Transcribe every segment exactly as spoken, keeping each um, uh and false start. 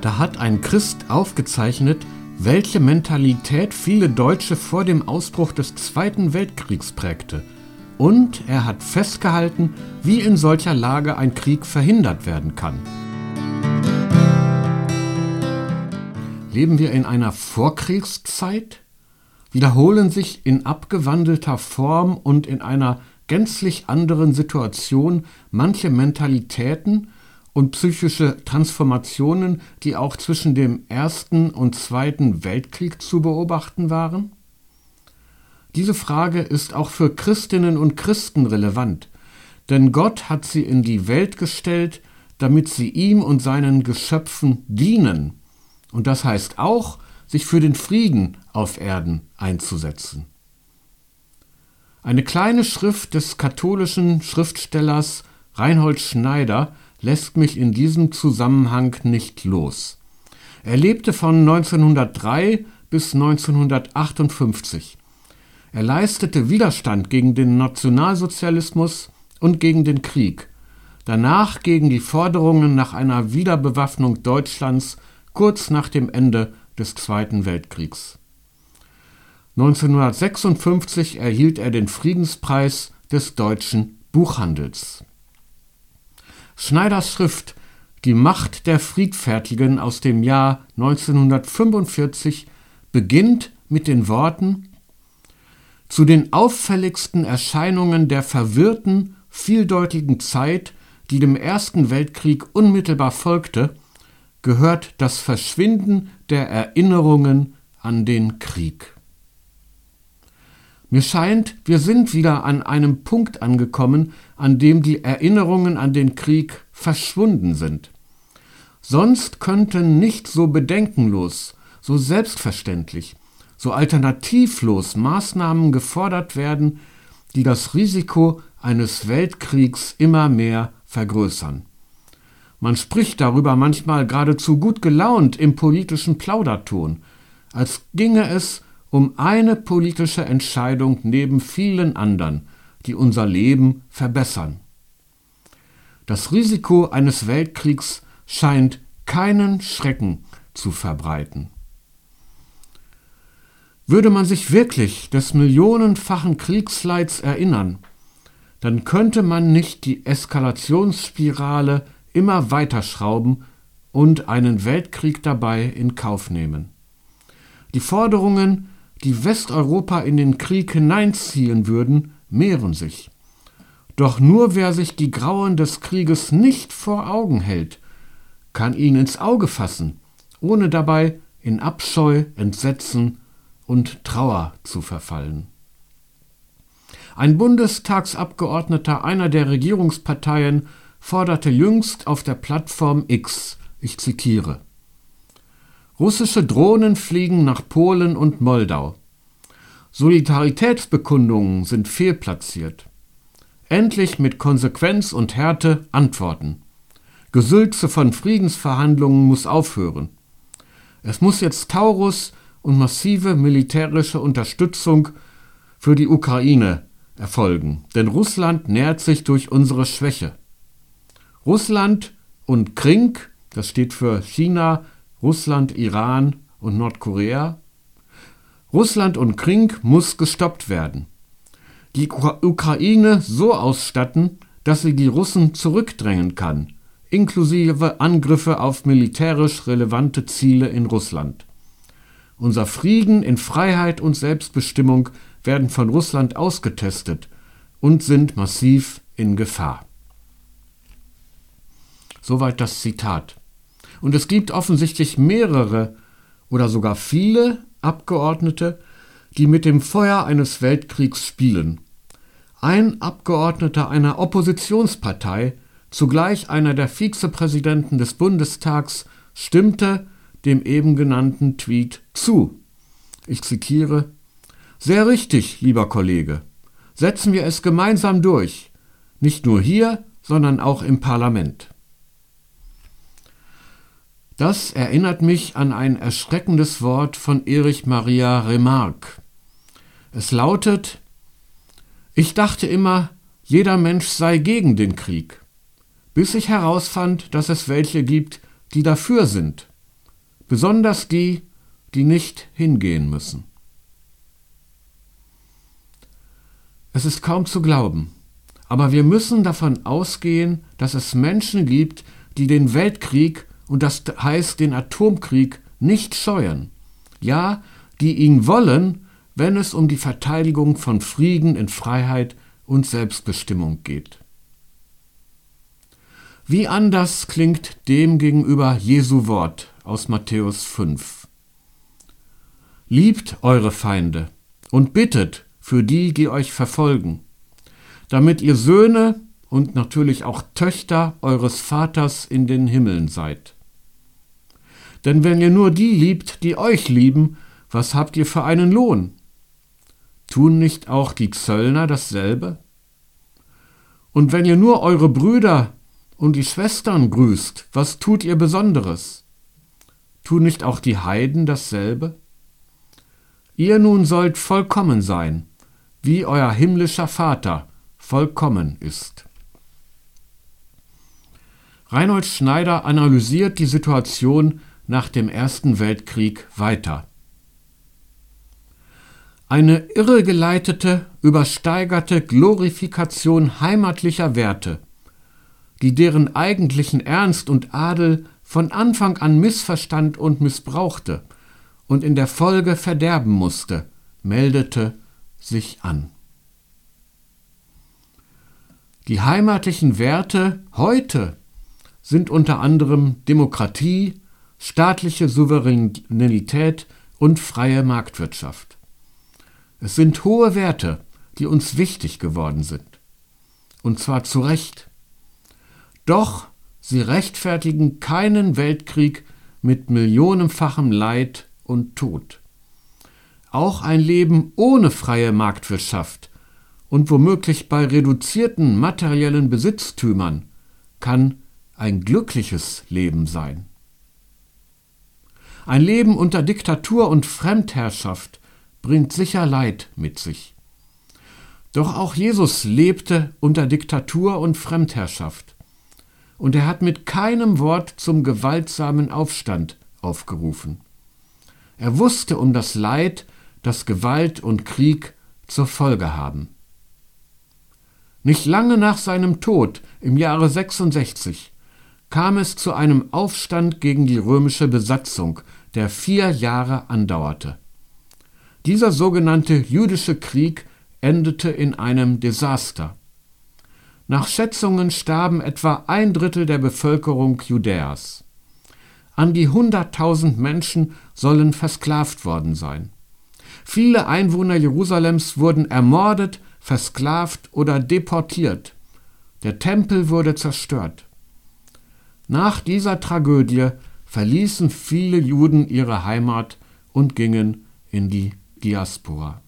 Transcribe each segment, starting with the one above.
Da hat ein Christ aufgezeichnet, welche Mentalität viele Deutsche vor dem Ausbruch des Zweiten Weltkriegs prägte. Und er hat festgehalten, wie in solcher Lage ein Krieg verhindert werden kann. Leben wir in einer Vorkriegszeit? Wiederholen sich in abgewandelter Form und in einer gänzlich anderen Situation manche Mentalitäten und psychische Transformationen, die auch zwischen dem Ersten und Zweiten Weltkrieg zu beobachten waren? Diese Frage ist auch für Christinnen und Christen relevant, denn Gott hat sie in die Welt gestellt, damit sie ihm und seinen Geschöpfen dienen. Und das heißt auch, sich für den Frieden auf Erden einzusetzen. Eine kleine Schrift des katholischen Schriftstellers Reinhold Schneider lässt mich in diesem Zusammenhang nicht los. Er lebte von neunzehnhundertdrei bis neunzehnhundertachtundfünfzig. Er leistete Widerstand gegen den Nationalsozialismus und gegen den Krieg, danach gegen die Forderungen nach einer Wiederbewaffnung Deutschlands kurz nach dem Ende des Zweiten Weltkriegs. neunzehnhundertsechsundfünfzig erhielt er den Friedenspreis des deutschen Buchhandels. Schneiders Schrift »Die Macht der Friedfertigen« aus dem Jahr neunzehnhundertfünfundvierzig beginnt mit den Worten: »Zu den auffälligsten Erscheinungen der verwirrten, vieldeutigen Zeit, die dem Ersten Weltkrieg unmittelbar folgte, gehört das Verschwinden der Erinnerungen an den Krieg.« Mir scheint, wir sind wieder an einem Punkt angekommen, an dem die Erinnerungen an den Krieg verschwunden sind. Sonst könnten nicht so bedenkenlos, so selbstverständlich, so alternativlos Maßnahmen gefordert werden, die das Risiko eines Weltkriegs immer mehr vergrößern. Man spricht darüber manchmal geradezu gut gelaunt im politischen Plauderton, als ginge es um eine politische Entscheidung neben vielen anderen, die unser Leben verbessern. Das Risiko eines Weltkriegs scheint keinen Schrecken zu verbreiten. Würde man sich wirklich des millionenfachen Kriegsleids erinnern, dann könnte man nicht die Eskalationsspirale immer weiterschrauben und einen Weltkrieg dabei in Kauf nehmen. Die Forderungen, die Westeuropa in den Krieg hineinziehen würden, mehren sich. Doch nur wer sich die Grauen des Krieges nicht vor Augen hält, kann ihn ins Auge fassen, ohne dabei in Abscheu, Entsetzen und Trauer zu verfallen. Ein Bundestagsabgeordneter einer der Regierungsparteien forderte jüngst auf der Plattform X, ich zitiere: »Russische Drohnen fliegen nach Polen und Moldau. Solidaritätsbekundungen sind fehlplatziert. Endlich mit Konsequenz und Härte antworten. Gesülze von Friedensverhandlungen muss aufhören. Es muss jetzt Taurus und massive militärische Unterstützung für die Ukraine erfolgen, denn Russland nährt sich durch unsere Schwäche. Russland und Krim«, das steht für China, Russland, Iran und Nordkorea, Russland und Krim muss gestoppt werden. Die Ukraine so ausstatten, dass sie die Russen zurückdrängen kann, inklusive Angriffe auf militärisch relevante Ziele in Russland. Unser Frieden in Freiheit und Selbstbestimmung werden von Russland ausgetestet und sind massiv in Gefahr. Soweit das Zitat. Und es gibt offensichtlich mehrere oder sogar viele Abgeordnete, die mit dem Feuer eines Weltkriegs spielen. Ein Abgeordneter einer Oppositionspartei, zugleich einer der Vizepräsidenten des Bundestags, stimmte dem eben genannten Tweet zu. Ich zitiere: »Sehr richtig, lieber Kollege. Setzen wir es gemeinsam durch. Nicht nur hier, sondern auch im Parlament.« Das erinnert mich an ein erschreckendes Wort von Erich Maria Remarque. Es lautet: »Ich dachte immer, jeder Mensch sei gegen den Krieg, bis ich herausfand, dass es welche gibt, die dafür sind. besonders die, die nicht hingehen müssen. Es ist kaum zu glauben, aber wir müssen davon ausgehen, dass es Menschen gibt, die den Weltkrieg, und das heißt den Atomkrieg, nicht scheuen. Ja, die ihn wollen, wenn es um die Verteidigung von Frieden in Freiheit und Selbstbestimmung geht. Wie anders klingt demgegenüber Jesu Wort aus Matthäus fünf. Liebt eure Feinde und bittet für die, die euch verfolgen, damit ihr Söhne und natürlich auch Töchter eures Vaters in den Himmeln seid. Denn wenn ihr nur die liebt, die euch lieben, was habt ihr für einen Lohn? Tun nicht auch die Zöllner dasselbe? Und wenn ihr nur eure Brüder und die Schwestern grüßt, was tut ihr Besonderes? Tun nicht auch die Heiden dasselbe? Ihr nun sollt vollkommen sein, wie euer himmlischer Vater vollkommen ist. Reinhold Schneider analysiert die Situation nach dem Ersten Weltkrieg weiter. Eine irregeleitete, übersteigerte Glorifikation heimatlicher Werte, die deren eigentlichen Ernst und Adel von Anfang an missverstand und missbrauchte und in der Folge verderben musste, meldete sich an. Die heimatlichen Werte heute sind unter anderem Demokratie, staatliche Souveränität und freie Marktwirtschaft. Es sind hohe Werte, die uns wichtig geworden sind. Und zwar zu Recht. Doch sie rechtfertigen keinen Weltkrieg mit millionenfachem Leid und Tod. Auch ein Leben ohne freie Marktwirtschaft und womöglich bei reduzierten materiellen Besitztümern kann ein glückliches Leben sein. Ein Leben unter Diktatur und Fremdherrschaft bringt sicher Leid mit sich. Doch auch Jesus lebte unter Diktatur und Fremdherrschaft. Und er hat mit keinem Wort zum gewaltsamen Aufstand aufgerufen. Er wusste um das Leid, das Gewalt und Krieg zur Folge haben. Nicht lange nach seinem Tod im Jahre sechsundsechzig kam es zu einem Aufstand gegen die römische Besatzung, der vier Jahre andauerte. Dieser sogenannte jüdische Krieg endete in einem Desaster. Nach Schätzungen starben etwa ein Drittel der Bevölkerung Judäas. An die hunderttausend Menschen sollen versklavt worden sein. Viele Einwohner Jerusalems wurden ermordet, versklavt oder deportiert. Der Tempel wurde zerstört. Nach dieser Tragödie verließen viele Juden ihre Heimat und gingen in die Diaspora.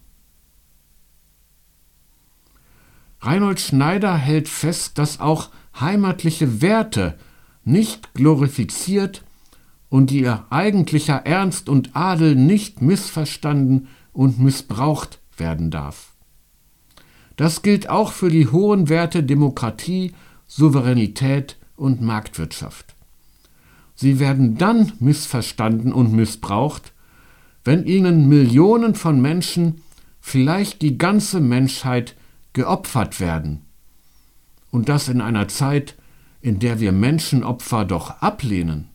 Reinhold Schneider hält fest, dass auch heimatliche Werte nicht glorifiziert und ihr eigentlicher Ernst und Adel nicht missverstanden und missbraucht werden darf. Das gilt auch für die hohen Werte Demokratie, Souveränität und Marktwirtschaft. Sie werden dann missverstanden und missbraucht, wenn ihnen Millionen von Menschen, vielleicht die ganze Menschheit, geopfert werden. Und das in einer Zeit, in der wir Menschenopfer doch ablehnen.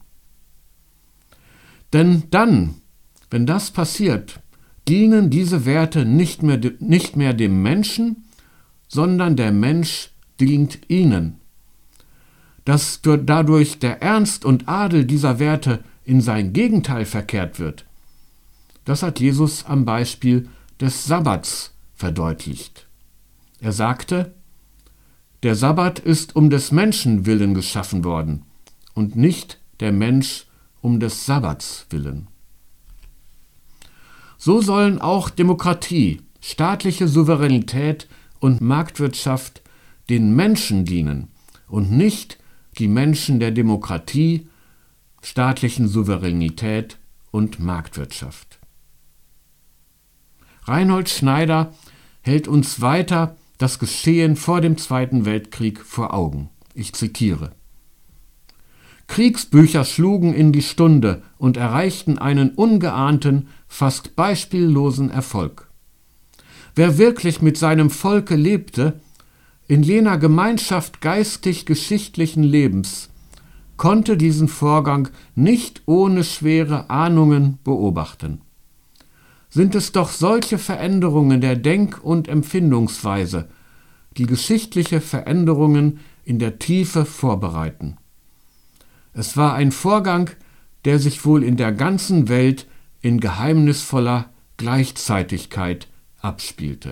Denn dann, wenn das passiert, dienen diese Werte nicht mehr, nicht mehr dem Menschen, sondern der Mensch dient ihnen. Dass dadurch der Ernst und Adel dieser Werte in sein Gegenteil verkehrt wird, das hat Jesus am Beispiel des Sabbats verdeutlicht. Er sagte, der Sabbat ist um des Menschen willen geschaffen worden und nicht der Mensch um des Sabbats willen. So sollen auch Demokratie, staatliche Souveränität und Marktwirtschaft den Menschen dienen und nicht die Menschen der Demokratie, staatlichen Souveränität und Marktwirtschaft. Reinhold Schneider hält uns weiter das Geschehen vor dem Zweiten Weltkrieg vor Augen. Ich zitiere: Kriegsbücher schlugen in die Stunde und erreichten einen ungeahnten, fast beispiellosen Erfolg. Wer wirklich mit seinem Volke lebte, in jener Gemeinschaft geistig-geschichtlichen Lebens, konnte diesen Vorgang nicht ohne schwere Ahnungen beobachten. Sind es doch solche Veränderungen der Denk- und Empfindungsweise, die geschichtliche Veränderungen in der Tiefe vorbereiten. Es war ein Vorgang, der sich wohl in der ganzen Welt in geheimnisvoller Gleichzeitigkeit abspielte.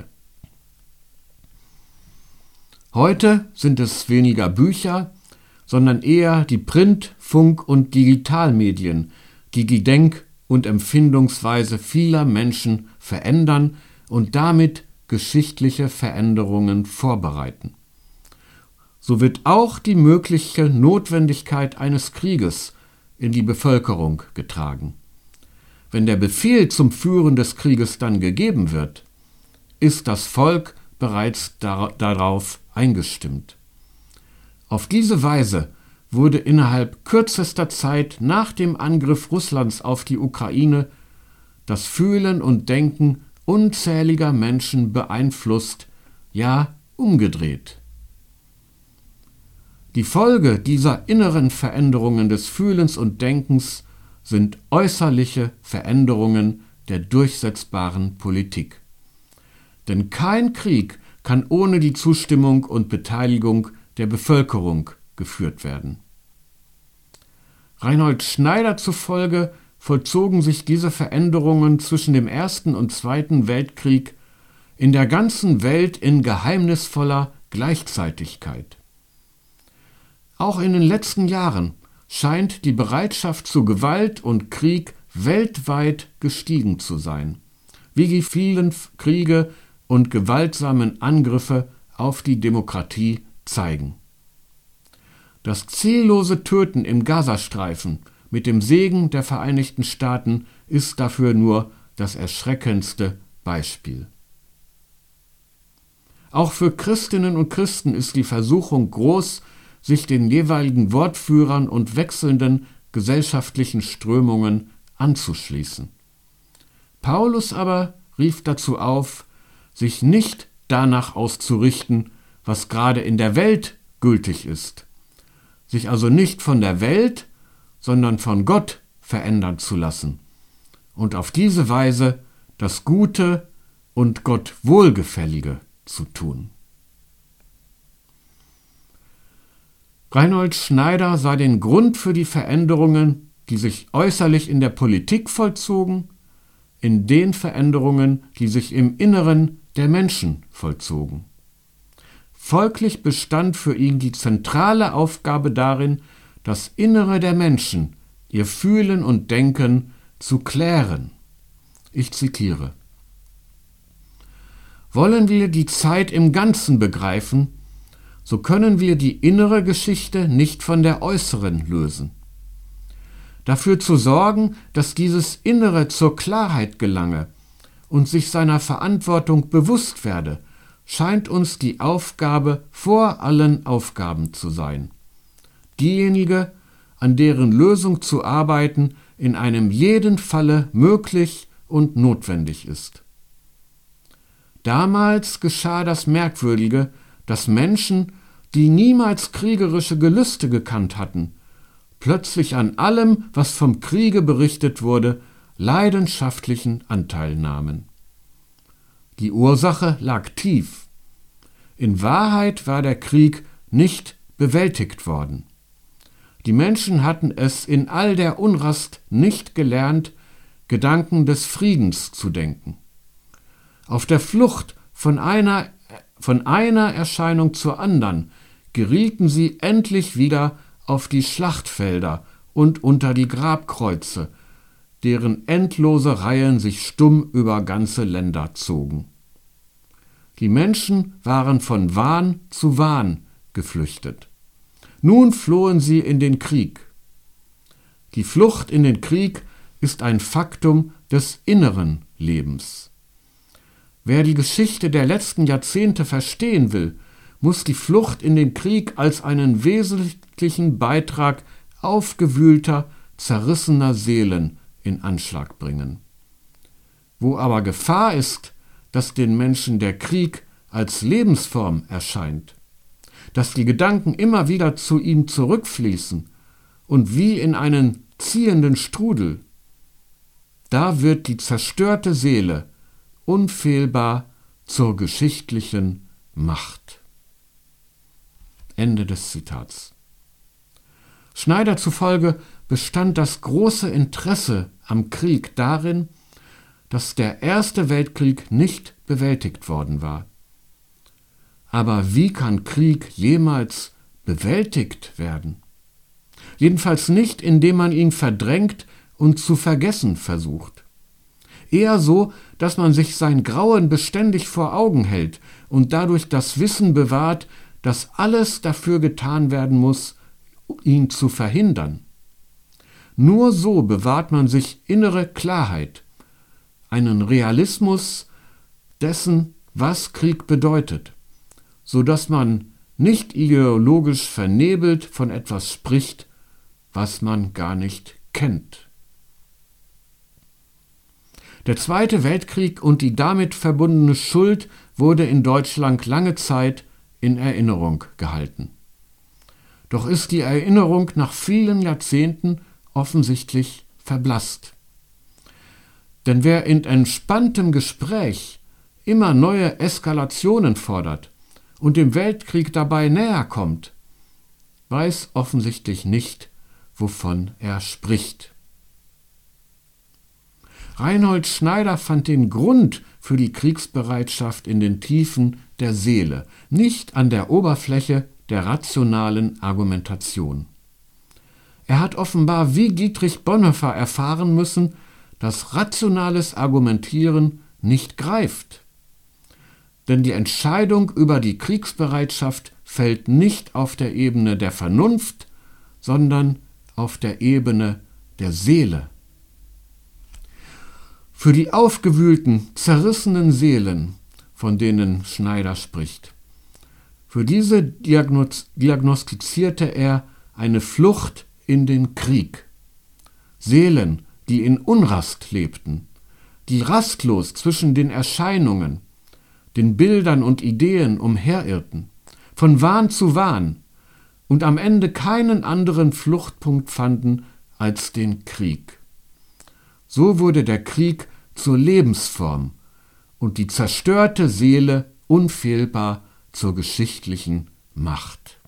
Heute sind es weniger Bücher, sondern eher die Print-, Funk- und Digitalmedien, die die Denk- und Empfindungsweise vieler Menschen verändern und damit geschichtliche Veränderungen vorbereiten. So wird auch die mögliche Notwendigkeit eines Krieges in die Bevölkerung getragen. Wenn der Befehl zum Führen des Krieges dann gegeben wird, ist das Volk bereits dar- darauf eingestimmt. Auf diese Weise wurde innerhalb kürzester Zeit nach dem Angriff Russlands auf die Ukraine das Fühlen und Denken unzähliger Menschen beeinflusst, ja umgedreht. Die Folge dieser inneren Veränderungen des Fühlens und Denkens sind äußerliche Veränderungen der durchsetzbaren Politik. Denn kein Krieg kann ohne die Zustimmung und Beteiligung der Bevölkerung geführt werden. Reinhold Schneider zufolge vollzogen sich diese Veränderungen zwischen dem Ersten und Zweiten Weltkrieg in der ganzen Welt in geheimnisvoller Gleichzeitigkeit. Auch in den letzten Jahren scheint die Bereitschaft zu Gewalt und Krieg weltweit gestiegen zu sein, wie die vielen Kriege und gewaltsamen Angriffe auf die Demokratie zeigen. Das ziellose Töten im Gazastreifen mit dem Segen der Vereinigten Staaten ist dafür nur das erschreckendste Beispiel. Auch für Christinnen und Christen ist die Versuchung groß, sich den jeweiligen Wortführern und wechselnden gesellschaftlichen Strömungen anzuschließen. Paulus aber rief dazu auf, sich nicht danach auszurichten, was gerade in der Welt gültig ist, sich also nicht von der Welt, sondern von Gott verändern zu lassen und auf diese Weise das Gute und Gott Wohlgefällige zu tun. Reinhold Schneider sah den Grund für die Veränderungen, die sich äußerlich in der Politik vollzogen, in den Veränderungen, die sich im Inneren der Menschen vollzogen. Folglich bestand für ihn die zentrale Aufgabe darin, das Innere der Menschen, ihr Fühlen und Denken zu klären. Ich zitiere: Wollen wir die Zeit im Ganzen begreifen, so können wir die innere Geschichte nicht von der äußeren lösen. Dafür zu sorgen, dass dieses Innere zur Klarheit gelange und sich seiner Verantwortung bewusst werde, scheint uns die Aufgabe vor allen Aufgaben zu sein. Diejenige, an deren Lösung zu arbeiten in einem jeden Falle möglich und notwendig ist. Damals geschah das Merkwürdige, dass Menschen, die niemals kriegerische Gelüste gekannt hatten, plötzlich an allem, was vom Kriege berichtet wurde, leidenschaftlichen Anteil nahmen. Die Ursache lag tief. In Wahrheit war der Krieg nicht bewältigt worden. Die Menschen hatten es in all der Unrast nicht gelernt, Gedanken des Friedens zu denken. Auf der Flucht von einer, von einer Erscheinung zur anderen gerieten sie endlich wieder auf die Schlachtfelder und unter die Grabkreuze, deren endlose Reihen sich stumm über ganze Länder zogen. Die Menschen waren von Wahn zu Wahn geflüchtet. Nun flohen sie in den Krieg. Die Flucht in den Krieg ist ein Faktum des inneren Lebens. Wer die Geschichte der letzten Jahrzehnte verstehen will, muss die Flucht in den Krieg als einen wesentlichen Beitrag aufgewühlter, zerrissener Seelen in Anschlag bringen. Wo aber Gefahr ist, dass den Menschen der Krieg als Lebensform erscheint, dass die Gedanken immer wieder zu ihm zurückfließen und wie in einen ziehenden Strudel, da wird die zerstörte Seele unfehlbar zur geschichtlichen Macht. Ende des Zitats. Schneider zufolge bestand das große Interesse am Krieg darin, dass der Erste Weltkrieg nicht bewältigt worden war. Aber wie kann Krieg jemals bewältigt werden? Jedenfalls nicht, indem man ihn verdrängt und zu vergessen versucht. Eher so, dass man sich sein Grauen beständig vor Augen hält und dadurch das Wissen bewahrt, dass alles dafür getan werden muss, ihn zu verhindern. Nur so bewahrt man sich innere Klarheit, einen Realismus dessen, was Krieg bedeutet, so dass man nicht ideologisch vernebelt von etwas spricht, was man gar nicht kennt. Der Zweite Weltkrieg und die damit verbundene Schuld wurde in Deutschland lange Zeit in Erinnerung gehalten. Doch ist die Erinnerung nach vielen Jahrzehnten offensichtlich verblasst. Denn wer in entspanntem Gespräch immer neue Eskalationen fordert und dem Weltkrieg dabei näher kommt, weiß offensichtlich nicht, wovon er spricht. Reinhold Schneider fand den Grund für die Kriegsbereitschaft in den Tiefen der Seele, nicht an der Oberfläche der rationalen Argumentation. Er hat offenbar wie Dietrich Bonhoeffer erfahren müssen, dass rationales Argumentieren nicht greift. Denn die Entscheidung über die Kriegsbereitschaft fällt nicht auf der Ebene der Vernunft, sondern auf der Ebene der Seele. Für die aufgewühlten, zerrissenen Seelen, von denen Schneider spricht, für diese diagnoz- diagnostizierte er eine Flucht in den Krieg. Seelen, die in Unrast lebten, die rastlos zwischen den Erscheinungen, den Bildern und Ideen umherirrten, von Wahn zu Wahn und am Ende keinen anderen Fluchtpunkt fanden als den Krieg. So wurde der Krieg zur Lebensform und die zerstörte Seele unfehlbar zur geschichtlichen Macht.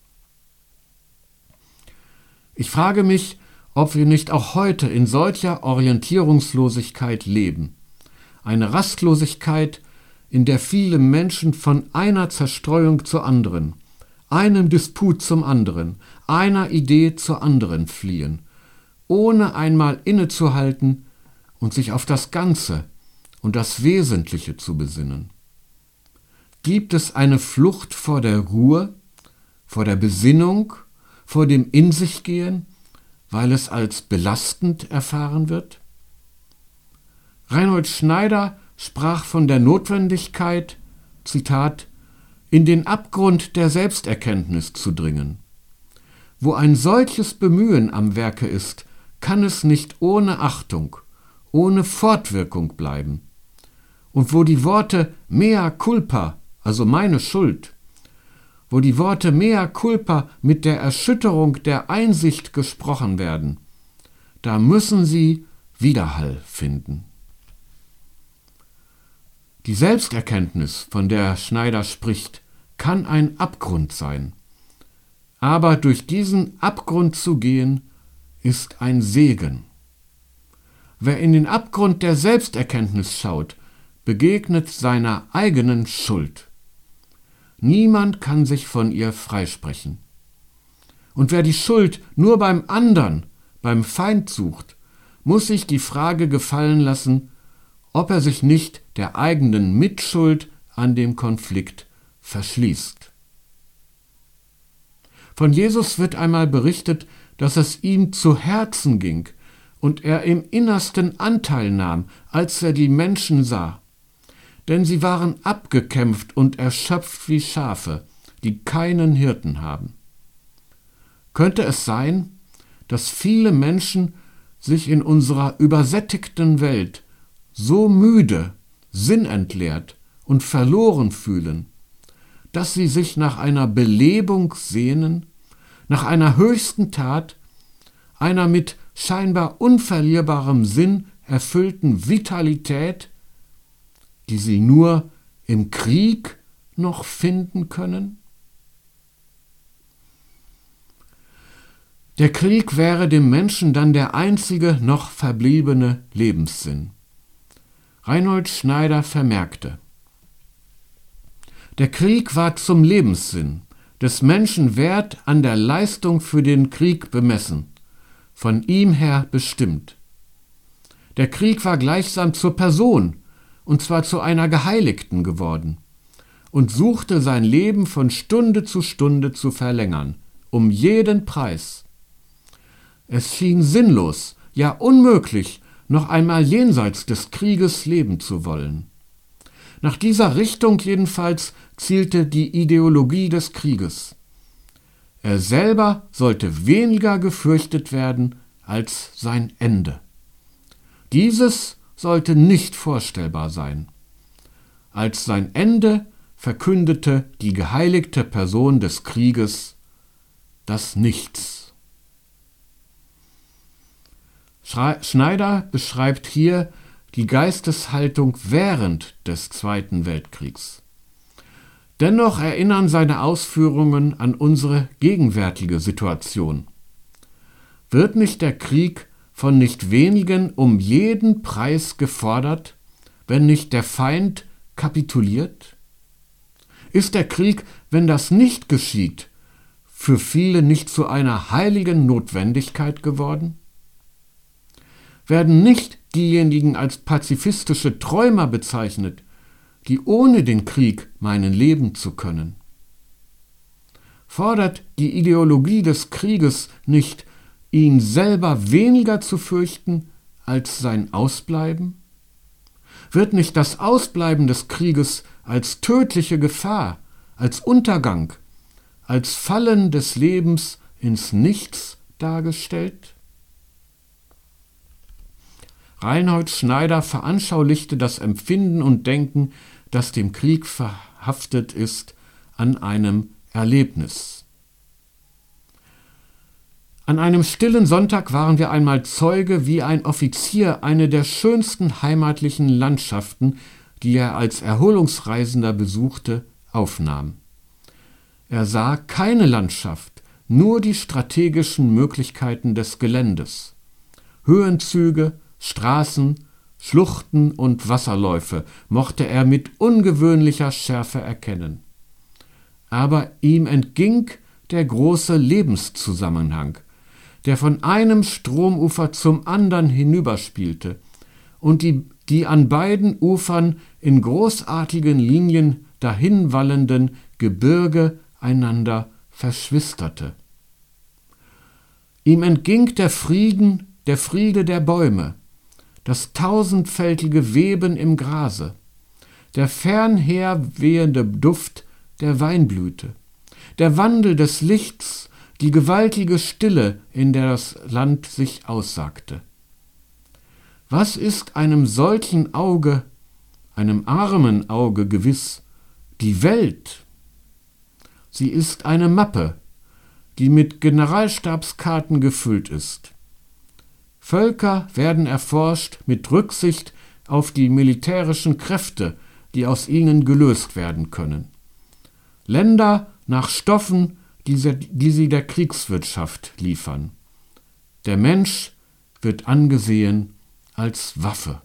Ich frage mich, ob wir nicht auch heute in solcher Orientierungslosigkeit leben. Eine Rastlosigkeit, in der viele Menschen von einer Zerstreuung zur anderen, einem Disput zum anderen, einer Idee zur anderen fliehen, ohne einmal innezuhalten und sich auf das Ganze und das Wesentliche zu besinnen. Gibt es eine Flucht vor der Ruhe, vor der Besinnung, vor dem In-sich-Gehen, weil es als belastend erfahren wird? Reinhold Schneider sprach von der Notwendigkeit, Zitat, in den Abgrund der Selbsterkenntnis zu dringen. Wo ein solches Bemühen am Werke ist, kann es nicht ohne Achtung, ohne Fortwirkung bleiben. Und wo die Worte mea culpa, also meine Schuld, wo die Worte mea culpa mit der Erschütterung der Einsicht gesprochen werden, da müssen sie Widerhall finden. Die Selbsterkenntnis, von der Schneider spricht, kann ein Abgrund sein. Aber durch diesen Abgrund zu gehen, ist ein Segen. Wer in den Abgrund der Selbsterkenntnis schaut, begegnet seiner eigenen Schuld. Niemand kann sich von ihr freisprechen. Und wer die Schuld nur beim anderen, beim Feind sucht, muss sich die Frage gefallen lassen, ob er sich nicht der eigenen Mitschuld an dem Konflikt verschließt. Von Jesus wird einmal berichtet, dass es ihm zu Herzen ging und er im Innersten Anteil nahm, als er die Menschen sah. Denn sie waren abgekämpft und erschöpft wie Schafe, die keinen Hirten haben. Könnte es sein, dass viele Menschen sich in unserer übersättigten Welt so müde, sinnentleert und verloren fühlen, dass sie sich nach einer Belebung sehnen, nach einer höchsten Tat, einer mit scheinbar unverlierbarem Sinn erfüllten Vitalität, die sie nur im Krieg noch finden können? Der Krieg wäre dem Menschen dann der einzige noch verbliebene Lebenssinn. Reinhold Schneider vermerkte: Der Krieg war zum Lebenssinn des Menschen Wert an der Leistung für den Krieg bemessen, von ihm her bestimmt. Der Krieg war gleichsam zur Person, und zwar zu einer Geheiligten geworden, und suchte sein Leben von Stunde zu Stunde zu verlängern, um jeden Preis. Es schien sinnlos, ja unmöglich, noch einmal jenseits des Krieges leben zu wollen. Nach dieser Richtung jedenfalls zielte die Ideologie des Krieges. Er selber sollte weniger gefürchtet werden als sein Ende. Dieses sollte nicht vorstellbar sein. Als sein Ende verkündete die geheiligte Person des Krieges das Nichts. Schneider beschreibt hier die Geisteshaltung während des Zweiten Weltkriegs. Dennoch erinnern seine Ausführungen an unsere gegenwärtige Situation. Wird nicht der Krieg von nicht wenigen um jeden Preis gefordert, wenn nicht der Feind kapituliert? Ist der Krieg, wenn das nicht geschieht, für viele nicht zu einer heiligen Notwendigkeit geworden? Werden nicht diejenigen als pazifistische Träumer bezeichnet, die ohne den Krieg meinen leben zu können? Fordert die Ideologie des Krieges nicht, ihn selber weniger zu fürchten als sein Ausbleiben? Wird nicht das Ausbleiben des Krieges als tödliche Gefahr, als Untergang, als Fallen des Lebens ins Nichts dargestellt? Reinhold Schneider veranschaulichte das Empfinden und Denken, das dem Krieg verhaftet ist, an einem Erlebnis. An einem stillen Sonntag waren wir einmal Zeuge, wie ein Offizier eine der schönsten heimatlichen Landschaften, die er als Erholungsreisender besuchte, aufnahm. Er sah keine Landschaft, nur die strategischen Möglichkeiten des Geländes. Höhenzüge, Straßen, Schluchten und Wasserläufe mochte er mit ungewöhnlicher Schärfe erkennen. Aber ihm entging der große Lebenszusammenhang, der von einem Stromufer zum anderen hinüberspielte und die, die an beiden Ufern in großartigen Linien dahinwallenden Gebirge einander verschwisterte. Ihm entging der Frieden, der Friede der Bäume, das tausendfältige Weben im Grase, der fernher wehende Duft der Weinblüte, der Wandel des Lichts, die gewaltige Stille, in der das Land sich aussagte. Was ist einem solchen Auge, einem armen Auge gewiss? Die Welt. Sie ist eine Mappe, die mit Generalstabskarten gefüllt ist. Völker werden erforscht mit Rücksicht auf die militärischen Kräfte, die aus ihnen gelöst werden können. Länder nach Stoffen, die sie, die sie der Kriegswirtschaft liefern. Der Mensch wird angesehen als Waffe.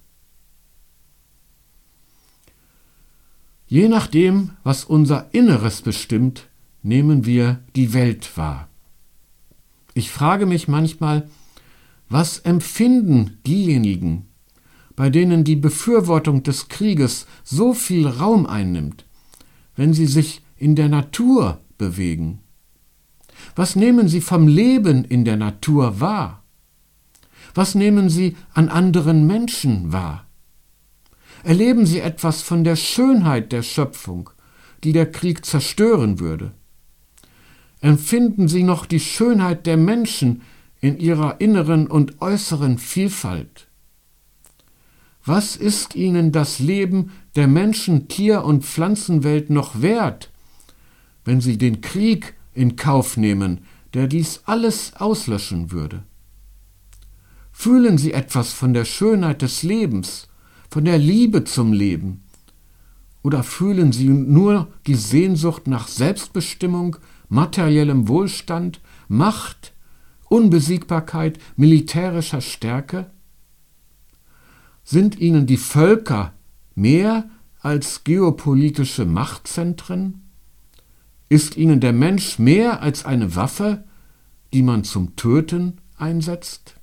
Je nachdem, was unser Inneres bestimmt, nehmen wir die Welt wahr. Ich frage mich manchmal, was empfinden diejenigen, bei denen die Befürwortung des Krieges so viel Raum einnimmt, wenn sie sich in der Natur bewegen? Was nehmen sie vom Leben in der Natur wahr? Was nehmen sie an anderen Menschen wahr? Erleben sie etwas von der Schönheit der Schöpfung, die der Krieg zerstören würde? Empfinden sie noch die Schönheit der Menschen in ihrer inneren und äußeren Vielfalt? Was ist ihnen das Leben der Menschen-, Tier- und Pflanzenwelt noch wert, wenn sie den Krieg in Kauf nehmen, der dies alles auslöschen würde? Fühlen sie etwas von der Schönheit des Lebens, von der Liebe zum Leben? Oder fühlen sie nur die Sehnsucht nach Selbstbestimmung, materiellem Wohlstand, Macht, Unbesiegbarkeit, militärischer Stärke? Sind ihnen die Völker mehr als geopolitische Machtzentren? Ist ihnen der Mensch mehr als eine Waffe, die man zum Töten einsetzt?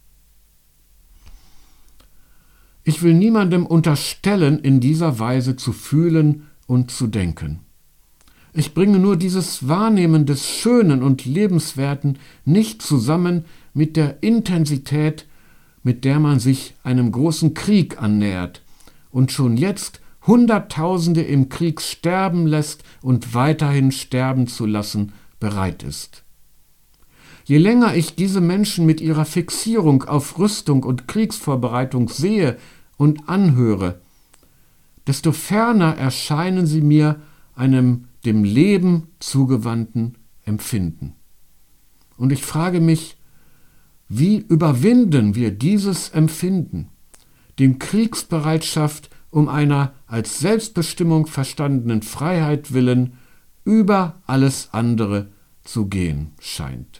Ich will niemandem unterstellen, in dieser Weise zu fühlen und zu denken. Ich bringe nur dieses Wahrnehmen des Schönen und Lebenswerten nicht zusammen mit der Intensität, mit der man sich einem großen Krieg annähert und schon jetzt Hunderttausende im Krieg sterben lässt und weiterhin sterben zu lassen bereit ist. Je länger ich diese Menschen mit ihrer Fixierung auf Rüstung und Kriegsvorbereitung sehe und anhöre, desto ferner erscheinen sie mir einem dem Leben zugewandten Empfinden. Und ich frage mich, wie überwinden wir dieses Empfinden, dem Kriegsbereitschaft um einer als Selbstbestimmung verstandenen Freiheit willen über alles andere zu gehen scheint?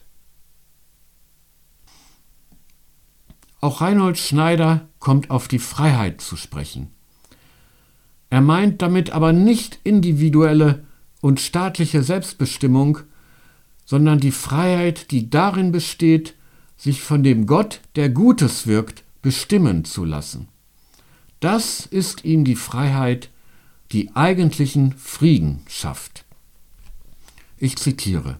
Auch Reinhold Schneider kommt auf die Freiheit zu sprechen. Er meint damit aber nicht individuelle und staatliche Selbstbestimmung, sondern die Freiheit, die darin besteht, sich von dem Gott, der Gutes wirkt, bestimmen zu lassen. Das ist ihm die Freiheit, die eigentlichen Frieden schafft. Ich zitiere: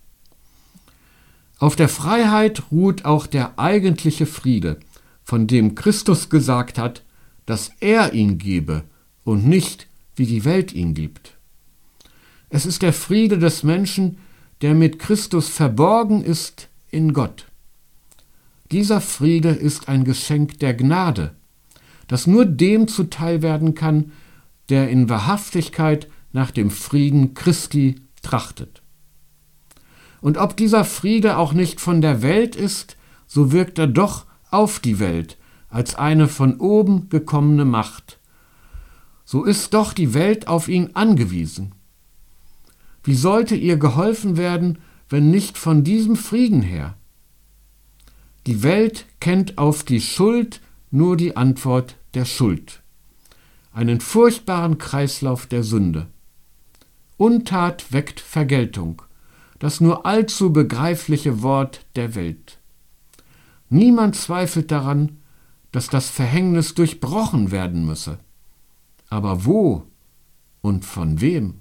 Auf der Freiheit ruht auch der eigentliche Friede, von dem Christus gesagt hat, dass er ihn gebe und nicht, wie die Welt ihn gibt. Es ist der Friede des Menschen, der mit Christus verborgen ist in Gott. Dieser Friede ist ein Geschenk der Gnade, das nur dem zuteil werden kann, der in Wahrhaftigkeit nach dem Frieden Christi trachtet. Und ob dieser Friede auch nicht von der Welt ist, so wirkt er doch auf die Welt als eine von oben gekommene Macht. So ist doch die Welt auf ihn angewiesen. Wie sollte ihr geholfen werden, wenn nicht von diesem Frieden her? Die Welt kennt auf die Schuld nur die Antwort der Schuld, einen furchtbaren Kreislauf der Sünde. Untat weckt Vergeltung, das nur allzu begreifliche Wort der Welt. Niemand zweifelt daran, dass das Verhängnis durchbrochen werden müsse. Aber wo und von wem?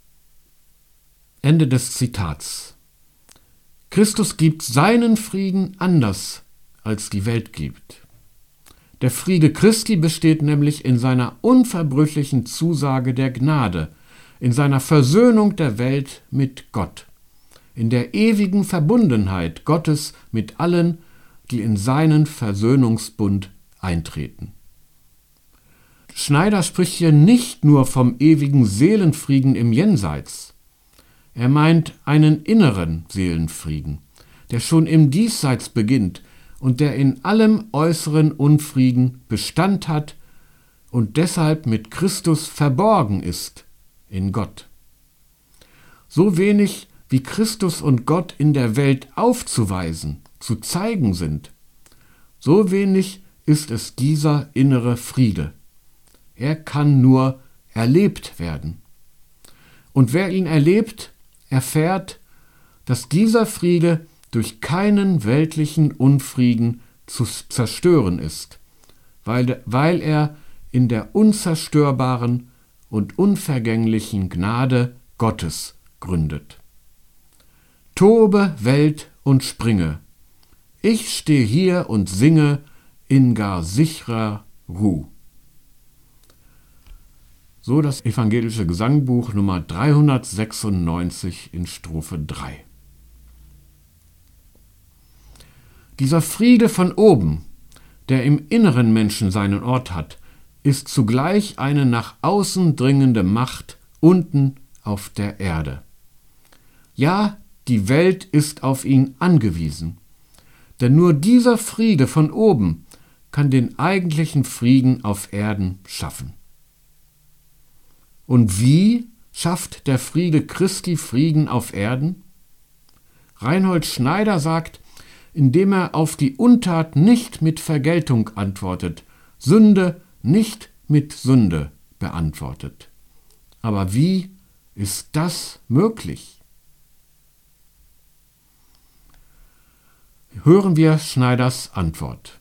Ende des Zitats. Christus gibt seinen Frieden anders, als die Welt gibt. Der Friede Christi besteht nämlich in seiner unverbrüchlichen Zusage der Gnade, in seiner Versöhnung der Welt mit Gott, in der ewigen Verbundenheit Gottes mit allen, die in seinen Versöhnungsbund eintreten. Schneider spricht hier nicht nur vom ewigen Seelenfrieden im Jenseits. Er meint einen inneren Seelenfrieden, der schon im Diesseits beginnt und der in allem äußeren Unfrieden Bestand hat und deshalb mit Christus verborgen ist in Gott. So wenig wie Christus und Gott in der Welt aufzuweisen, zu zeigen sind, so wenig ist es dieser innere Friede. Er kann nur erlebt werden. Und wer ihn erlebt, erfährt, dass dieser Friede durch keinen weltlichen Unfrieden zu zerstören ist, weil, weil er in der unzerstörbaren und unvergänglichen Gnade Gottes gründet. Tobe, Welt und springe, ich stehe hier und singe in gar sicherer Ruh. So das evangelische Gesangbuch Nummer dreihundertsechsundneunzig in Strophe drei. Dieser Friede von oben, der im inneren Menschen seinen Ort hat, ist zugleich eine nach außen dringende Macht unten auf der Erde. Ja, die Welt ist auf ihn angewiesen, denn nur dieser Friede von oben kann den eigentlichen Frieden auf Erden schaffen. Und wie schafft der Friede Christi Frieden auf Erden? Reinhold Schneider sagt, indem er auf die Untat nicht mit Vergeltung antwortet, Sünde nicht mit Sünde beantwortet. Aber wie ist das möglich? Hören wir Schneiders Antwort.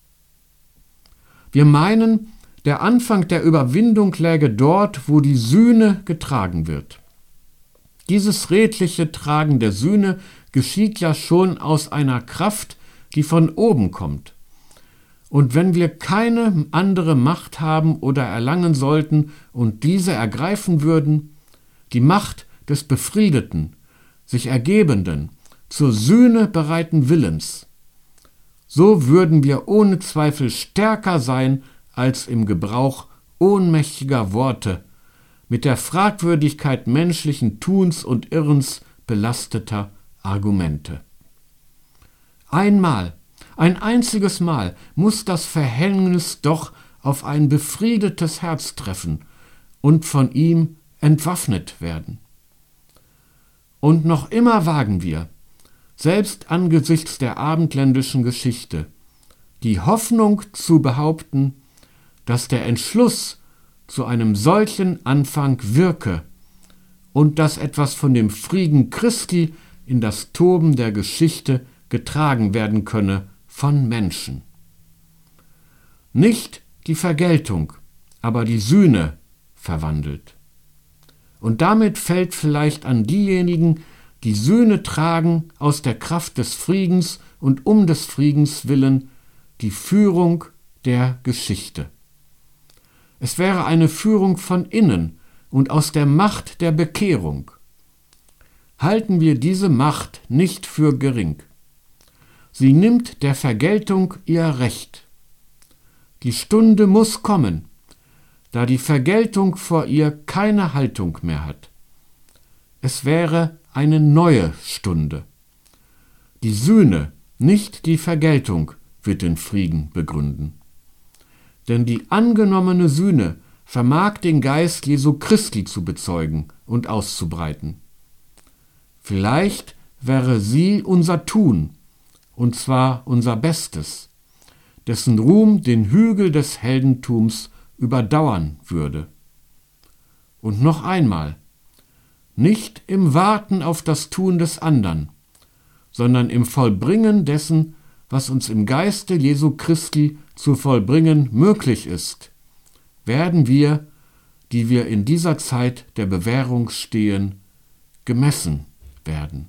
Wir meinen, der Anfang der Überwindung läge dort, wo die Sühne getragen wird. Dieses redliche Tragen der Sühne geschieht ja schon aus einer Kraft, die von oben kommt. Und wenn wir keine andere Macht haben oder erlangen sollten und diese ergreifen würden, die Macht des befriedeten, sich ergebenden, zur Sühne bereiten Willens, so würden wir ohne Zweifel stärker sein als im Gebrauch ohnmächtiger Worte, mit der Fragwürdigkeit menschlichen Tuns und Irrens belasteter Argumente. Einmal, ein einziges Mal muss das Verhängnis doch auf ein befriedetes Herz treffen und von ihm entwaffnet werden. Und noch immer wagen wir, selbst angesichts der abendländischen Geschichte, die Hoffnung zu behaupten, dass der Entschluss zu einem solchen Anfang wirke und dass etwas von dem Frieden Christi in das Toben der Geschichte getragen werden könne von Menschen. Nicht die Vergeltung, aber die Sühne verwandelt. Und damit fällt vielleicht an diejenigen, die Sühne tragen aus der Kraft des Friedens und um des Friedens willen, die Führung der Geschichte. Es wäre eine Führung von innen und aus der Macht der Bekehrung. Halten wir diese Macht nicht für gering. Sie nimmt der Vergeltung ihr Recht. Die Stunde muss kommen, da die Vergeltung vor ihr keine Haltung mehr hat. Es wäre eine neue Stunde. Die Sühne, nicht die Vergeltung, wird den Frieden begründen. Denn die angenommene Sühne vermag den Geist Jesu Christi zu bezeugen und auszubreiten. Vielleicht wäre sie unser Tun, und zwar unser Bestes, dessen Ruhm den Hügel des Heldentums überdauern würde. Und noch einmal, nicht im Warten auf das Tun des andern, sondern im Vollbringen dessen, was uns im Geiste Jesu Christi zu vollbringen möglich ist, werden wir, die wir in dieser Zeit der Bewährung stehen, gemessen werden.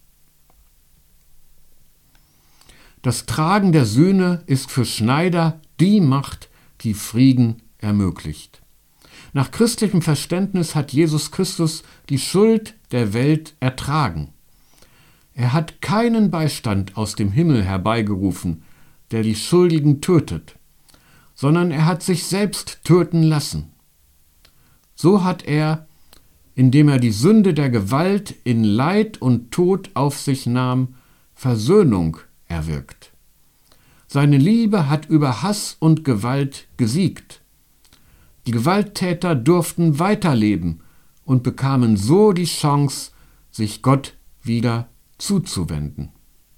Das Tragen der Sühne ist für Schneider die Macht, die Frieden ermöglicht. Nach christlichem Verständnis hat Jesus Christus die Schuld der Welt ertragen. Er hat keinen Beistand aus dem Himmel herbeigerufen, der die Schuldigen tötet, sondern er hat sich selbst töten lassen. So hat er, indem er die Sünde der Gewalt in Leid und Tod auf sich nahm, Versöhnung erwirkt. Seine Liebe hat über Hass und Gewalt gesiegt. Die Gewalttäter durften weiterleben und bekamen so die Chance, sich Gott wieder zuzuwenden.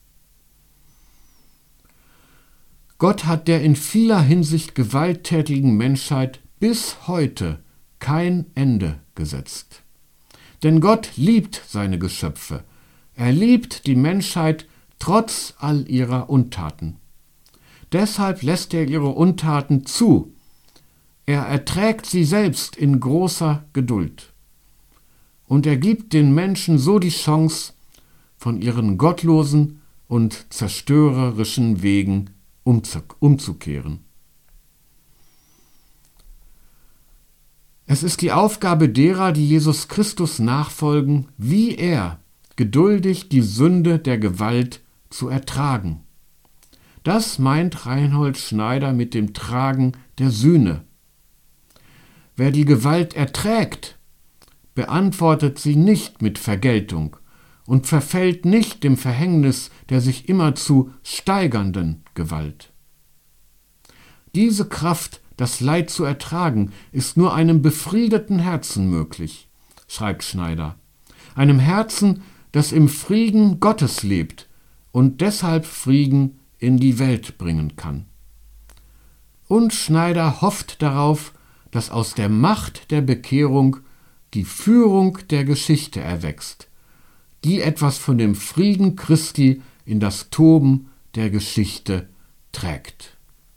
Gott hat der in vieler Hinsicht gewalttätigen Menschheit bis heute kein Ende gesetzt. Denn Gott liebt seine Geschöpfe. Er liebt die Menschheit trotz all ihrer Untaten. Deshalb lässt er ihre Untaten zu. Er erträgt sie selbst in großer Geduld. Und er gibt den Menschen so die Chance, von ihren gottlosen und zerstörerischen Wegen umzukehren. Es ist die Aufgabe derer, die Jesus Christus nachfolgen, wie er geduldig die Sünde der Gewalt zu ertragen. Das meint Reinhold Schneider mit dem Tragen der Sühne. Wer die Gewalt erträgt, beantwortet sie nicht mit Vergeltung und verfällt nicht dem Verhängnis der sich immerzu steigernden Gewalt. Diese Kraft, das Leid zu ertragen, ist nur einem befriedeten Herzen möglich, schreibt Schneider. Einem Herzen, das im Frieden Gottes lebt und deshalb Frieden in die Welt bringen kann. Und Schneider hofft darauf, dass aus der Macht der Bekehrung die Führung der Geschichte erwächst, die etwas von dem Frieden Christi in das Toben der Geschichte trägt.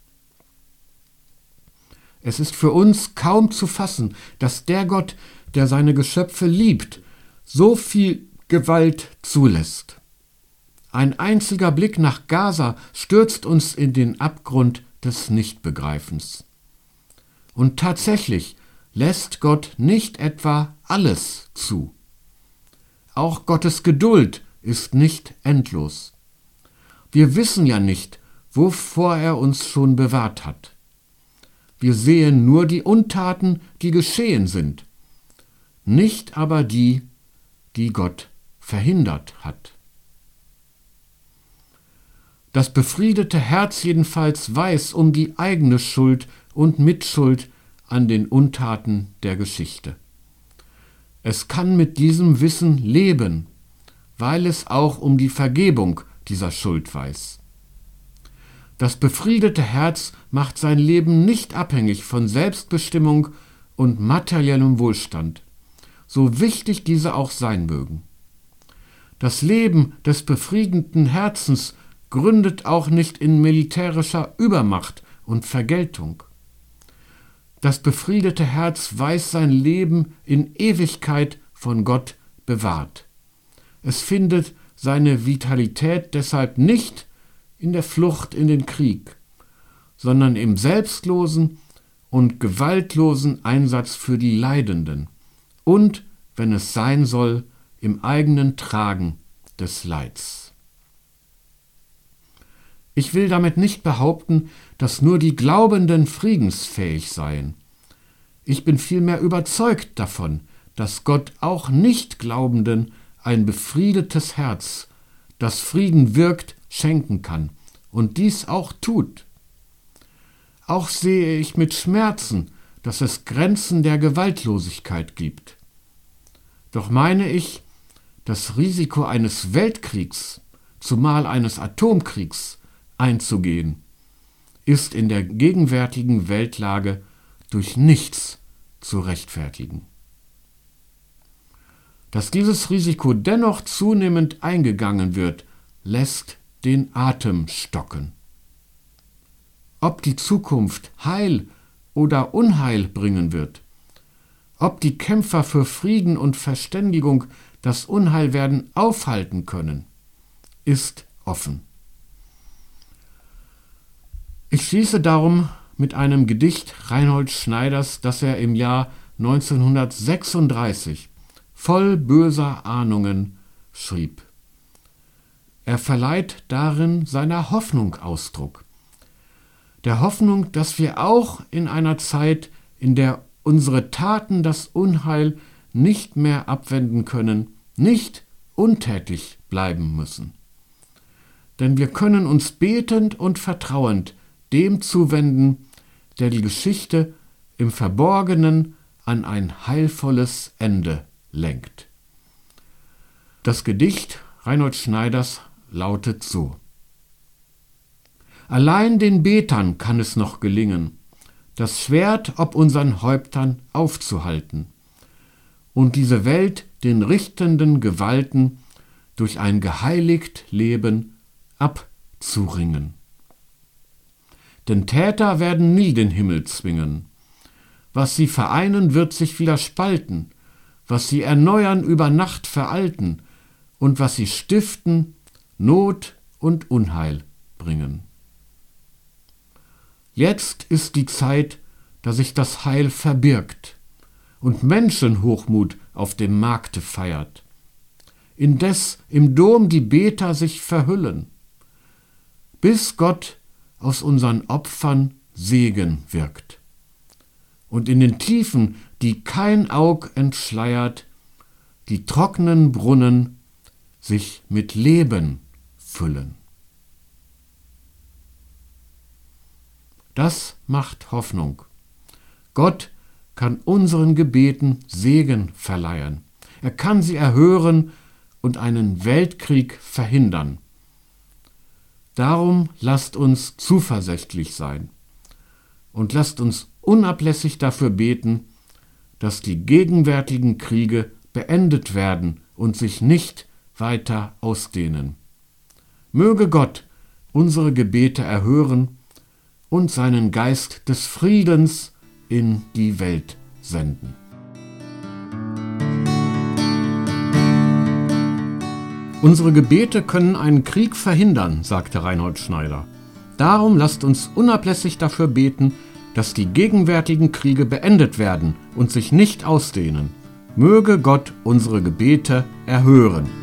Es ist für uns kaum zu fassen, dass der Gott, der seine Geschöpfe liebt, so viel Gewalt zulässt. Ein einziger Blick nach Gaza stürzt uns in den Abgrund des Nichtbegreifens. Und tatsächlich lässt Gott nicht etwa alles zu. Auch Gottes Geduld ist nicht endlos. Wir wissen ja nicht, wovor er uns schon bewahrt hat. Wir sehen nur die Untaten, die geschehen sind, nicht aber die, die Gott verhindert hat. Das befriedete Herz jedenfalls weiß um die eigene Schuld und Mitschuld an den Untaten der Geschichte. Es kann mit diesem Wissen leben, weil es auch um die Vergebung dieser Schuld weiß. Das befriedete Herz macht sein Leben nicht abhängig von Selbstbestimmung und materiellem Wohlstand, so wichtig diese auch sein mögen. Das Leben des befriedeten Herzens gründet auch nicht in militärischer Übermacht und Vergeltung. Das befriedete Herz weiß sein Leben in Ewigkeit von Gott bewahrt. Es findet seine Vitalität deshalb nicht in der Flucht in den Krieg, sondern im selbstlosen und gewaltlosen Einsatz für die Leidenden und, wenn es sein soll, im eigenen Tragen des Leids. Ich will damit nicht behaupten, dass nur die Glaubenden friedensfähig seien. Ich bin vielmehr überzeugt davon, dass Gott auch Nichtglaubenden ein befriedetes Herz, das Frieden wirkt, schenken kann und dies auch tut. Auch sehe ich mit Schmerzen, dass es Grenzen der Gewaltlosigkeit gibt. Doch meine ich, das Risiko eines Weltkriegs, zumal eines Atomkriegs, einzugehen, ist in der gegenwärtigen Weltlage durch nichts zu rechtfertigen. Dass dieses Risiko dennoch zunehmend eingegangen wird, lässt den Atem stocken. Ob die Zukunft Heil oder Unheil bringen wird, ob die Kämpfer für Frieden und Verständigung das Unheilwerden aufhalten können, ist offen. Ich schließe darum mit einem Gedicht Reinhold Schneiders, das er im Jahr neunzehnhundertsechsunddreißig voll böser Ahnungen schrieb. Er verleiht darin seiner Hoffnung Ausdruck. Der Hoffnung, dass wir auch in einer Zeit, in der unsere Taten das Unheil nicht mehr abwenden können, nicht untätig bleiben müssen. Denn wir können uns betend und vertrauend dem zuwenden, der die Geschichte im Verborgenen an ein heilvolles Ende lenkt. Das Gedicht Reinhold Schneiders lautet so: Allein den Betern kann es noch gelingen, das Schwert ob unseren Häuptern aufzuhalten und diese Welt den richtenden Gewalten durch ein geheiligt Leben abzuringen. Denn Täter werden nie den Himmel zwingen. Was sie vereinen, wird sich wieder spalten, was sie erneuern, über Nacht veralten, und was sie stiften, Not und Unheil bringen. Jetzt ist die Zeit, da sich das Heil verbirgt und Menschenhochmut auf dem Markte feiert, indes im Dom die Beter sich verhüllen, bis Gott aus unseren Opfern Segen wirkt. Und in den Tiefen, die kein Aug entschleiert, die trockenen Brunnen sich mit Leben füllen. Das macht Hoffnung. Gott kann unseren Gebeten Segen verleihen. Er kann sie erhören und einen Weltkrieg verhindern. Darum lasst uns zuversichtlich sein und lasst uns unablässig dafür beten, dass die gegenwärtigen Kriege beendet werden und sich nicht weiter ausdehnen. Möge Gott unsere Gebete erhören und seinen Geist des Friedens in die Welt senden. Unsere Gebete können einen Krieg verhindern, sagte Reinhold Schneider. Darum lasst uns unablässig dafür beten, dass die gegenwärtigen Kriege beendet werden und sich nicht ausdehnen. Möge Gott unsere Gebete erhören.